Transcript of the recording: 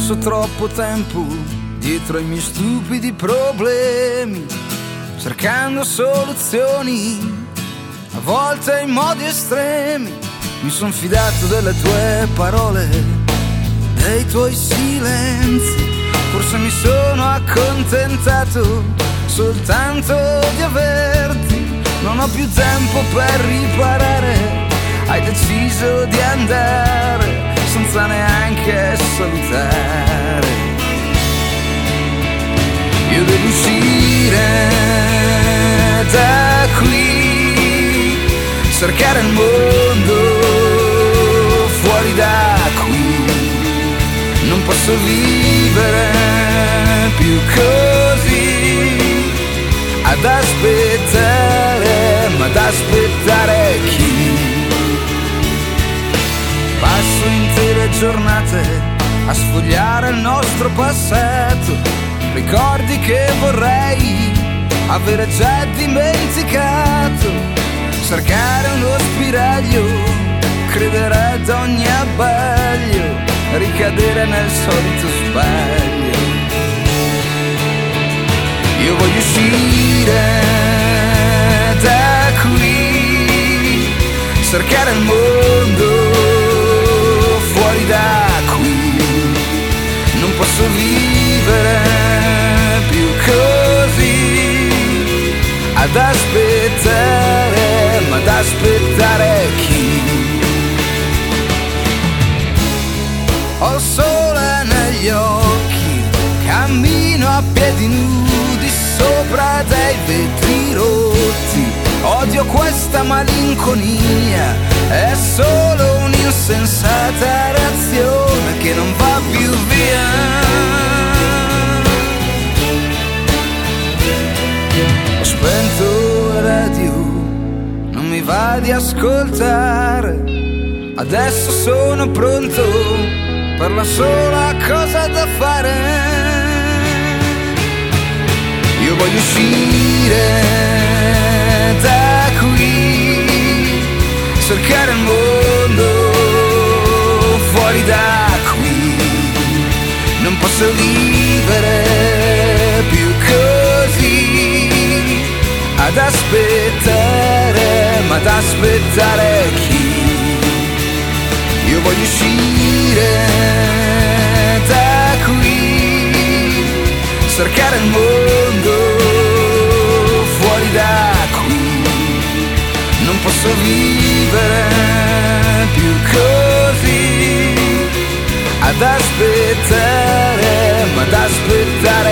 Passo troppo tempo dietro ai miei stupidi problemi, cercando soluzioni, a volte in modi estremi. Mi son fidato delle tue parole, dei tuoi silenzi. Forse mi sono accontentato soltanto di averti. Non ho più tempo per riparare. Hai deciso di andare senza neanche salutare. Io devo uscire da qui, cercare il mondo fuori da qui. Non posso vivere più così, ad aspettare, ma ad aspettare chi? Passo intere giornate a sfogliare il nostro passato, ricordi che vorrei avere già dimenticato, cercare uno spiraglio, credere ad ogni abbaglio, ricadere nel solito sbaglio. Io voglio uscire da qui, cercare il mondo fuori da qui. Non posso vivere più così, ad aspettare, ma ad aspettare chi? Ho il sole negli occhi, cammino a piedi nudi sopra dei vetri rotti. Odio questa malinconia, è solo un'insensata reazione che non va più via. Ho spento la radio, non mi va di ascoltare. Adesso sono pronto per la sola cosa da fare. Io voglio uscire da qui, cercare il mondo fuori da qui. Non posso vivere più così, ad aspettare, ma ad aspettare chi? Io voglio uscire da qui, cercare il mondo fuori da qui. Non posso vivere più così, ad aspettare, ma ad aspettare